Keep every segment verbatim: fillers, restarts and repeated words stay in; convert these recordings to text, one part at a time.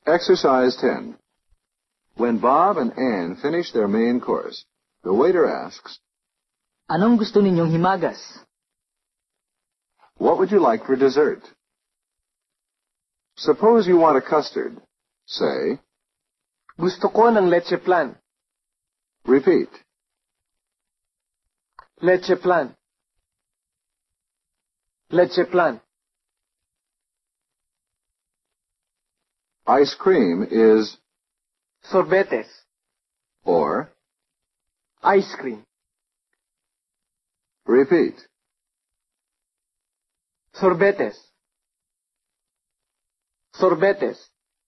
Exercise ten. When Bob and Ann finish their main course, the waiter asks, Anong gusto ninyong himagas? What would you like for dessert? Suppose you want a custard. Say, Gusto ko ng leche flan. repeat. Leche flan. Leche flan. Ice cream is, Sorbetes. or, Ice cream. repeat. Sorbetes. Sorbetes.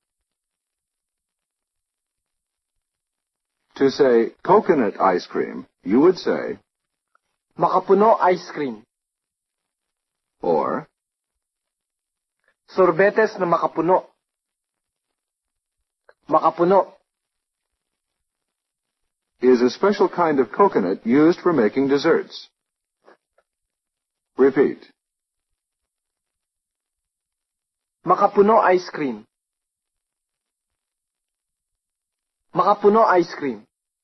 To say coconut ice cream, you would say, Makapuno ice cream. or, Sorbetes na makapuno. Makapuno. is a special kind of coconut used for making desserts. Repeat. Makapuno ice cream. Makapuno ice cream.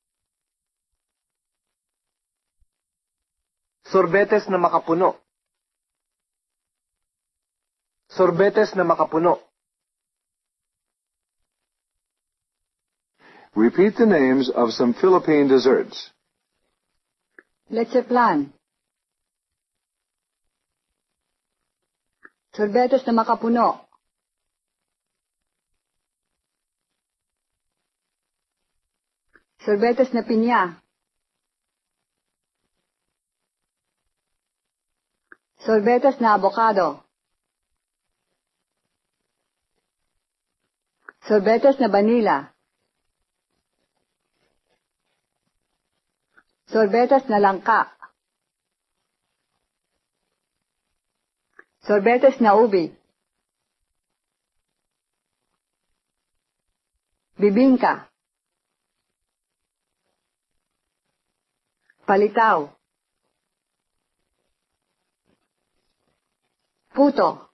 Sorbetes na makapuno. Sorbetes na makapuno. Repeat the names of some Philippine desserts. Leche flan. Sorbetes na makapuno. Sorbetes na pinya. Sorbetes na avocado. Sorbetes na vanilla. Sorbetes na langka. Sorbetes na ubi. Bibingka. Palitaw. Puto.